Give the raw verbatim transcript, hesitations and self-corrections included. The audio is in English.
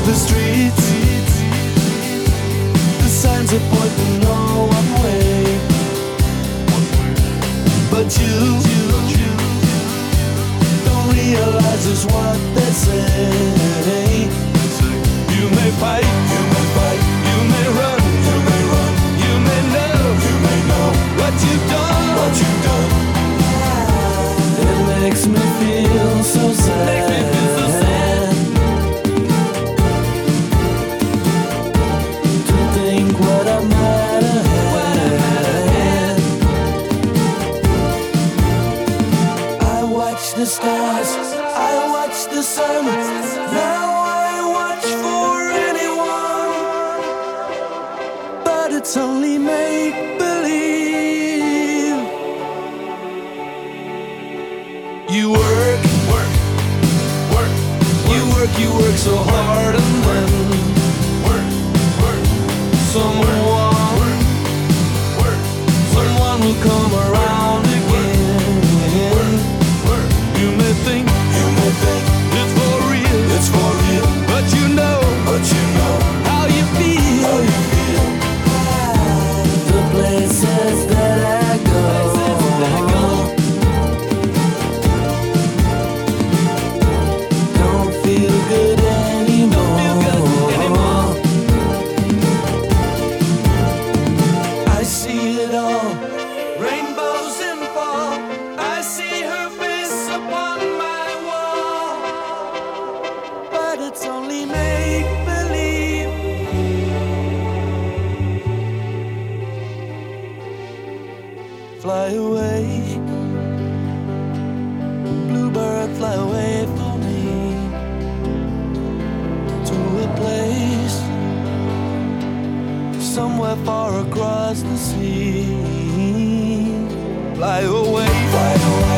the streets, the signs are pointing all one way. But you don't realize just what they say. You may fight, you may fight, you may run, you may run, you may know, you may know what you've done, what you've done. It makes me feel so sad. Makes me feel so sad to think what I might have had. I watch the stars, I watch the sun. Now I watch for anyone, but it's only make believe. You work, work, work, you work, you work so hard, and then work, work, someone, work, work, someone will come around again. You may think, you may think it's for real, it's for real, but you know, but you know how you feel, how you feel. The places that I go, don't feel good anymore. I see it all, rainbows in fall. I see her face upon my wall, but it's only make believe. Fly away, bluebird, fly away for me to a place somewhere far across the sea. Fly away, fly away.